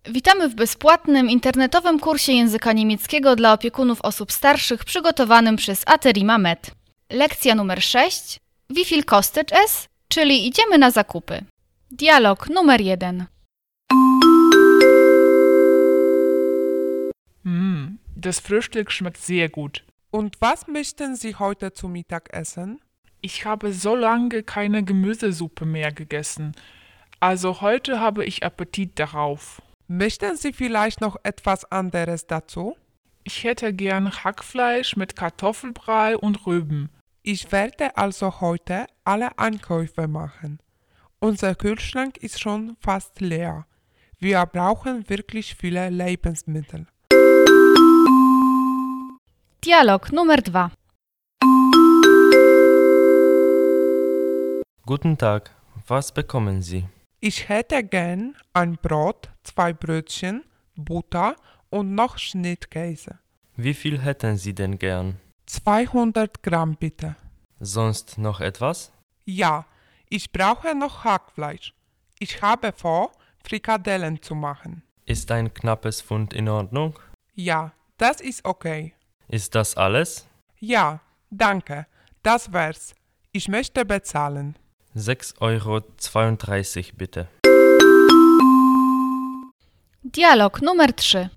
Witamy w bezpłatnym internetowym kursie języka niemieckiego dla opiekunów osób starszych przygotowanym przez Aterima Med. Lekcja numer 6. Wie viel kostet es? Czyli idziemy na zakupy. Dialog numer 1. Das Frühstück schmeckt sehr gut. Und was möchten Sie heute zu Mittag essen? Ich habe so lange keine Gemüsesuppe mehr gegessen. Also heute habe ich Appetit darauf. Möchten Sie vielleicht noch etwas anderes dazu? Ich hätte gern Hackfleisch mit Kartoffelbrei und Rüben. Ich werde also heute alle Einkäufe machen. Unser Kühlschrank ist schon fast leer. Wir brauchen wirklich viele Lebensmittel. Dialog numer 2. Guten Tag, was bekommen Sie? Ich hätte gern ein Brot, 2 Brötchen, Butter und noch Schnittkäse. Wie viel hätten Sie denn gern? 200 Gramm bitte. Sonst noch etwas? Ja, ich brauche noch Hackfleisch. Ich habe vor, Frikadellen zu machen. Ist ein knappes Pfund in Ordnung? Ja, das ist okay. Ist das alles? Ja, danke. Das wär's. Ich möchte bezahlen. 6,32 € bitte. Dialog numer 3.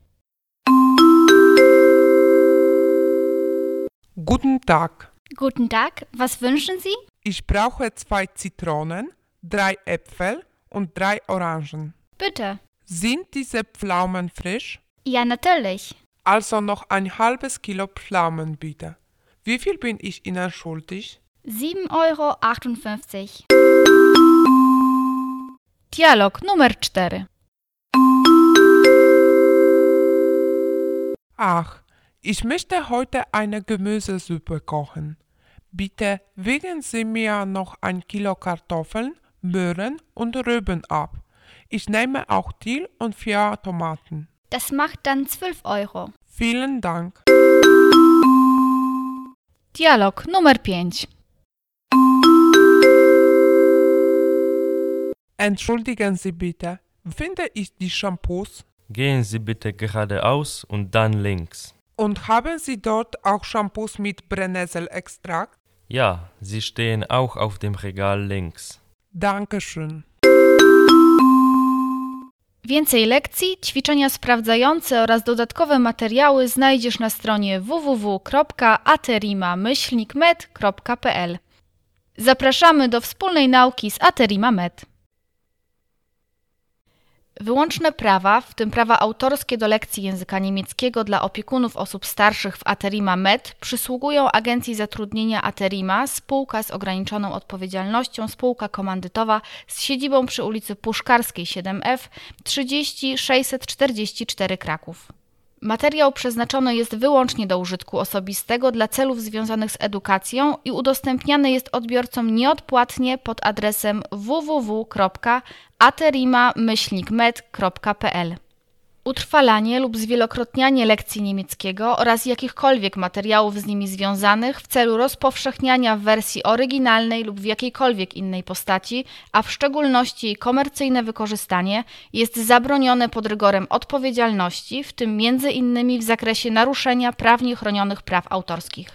Guten Tag. Guten Tag, was wünschen Sie? Ich brauche 2 Zitronen, 3 Äpfel und 3 Orangen. Bitte. Sind diese Pflaumen frisch? Ja, natürlich. Also noch ein halbes Kilo Pflaumen bitte. Wie viel bin ich Ihnen schuldig? 7,58 €. Dialog numer 4. Ach, ich möchte heute eine Gemüsesuppe kochen. Bitte wägen Sie mir noch 1 Kilo Kartoffeln, Möhren und Rüben ab. Ich nehme auch Dill und 4 Tomaten. Das macht dann 12 €. Vielen Dank. Dialog numer 5. Entschuldigen Sie bitte, finde ich die Shampoos? Gehen Sie bitte geradeaus und dann links. Und haben Sie dort auch Shampoos mit Brennnesselextrakt? Ja, sie stehen auch auf dem Regal links. Dankeschön. Więcej lekcji, ćwiczenia sprawdzające oraz dodatkowe materiały znajdziesz na stronie www.aterima-med.pl. Zapraszamy do wspólnej nauki z Aterima Med. Wyłączne prawa, w tym prawa autorskie do lekcji języka niemieckiego dla opiekunów osób starszych w Aterima Med, przysługują Agencji Zatrudnienia Aterima, spółka z ograniczoną odpowiedzialnością, spółka komandytowa z siedzibą przy ulicy Puszkarskiej 7F 30 644 Kraków. Materiał przeznaczony jest wyłącznie do użytku osobistego dla celów związanych z edukacją i udostępniany jest odbiorcom nieodpłatnie pod adresem www.aterima-med.pl. Utrwalanie lub zwielokrotnianie lekcji niemieckiego oraz jakichkolwiek materiałów z nimi związanych w celu rozpowszechniania w wersji oryginalnej lub w jakiejkolwiek innej postaci, a w szczególności jej komercyjne wykorzystanie, jest zabronione pod rygorem odpowiedzialności, w tym m.in. w zakresie naruszenia prawnie chronionych praw autorskich.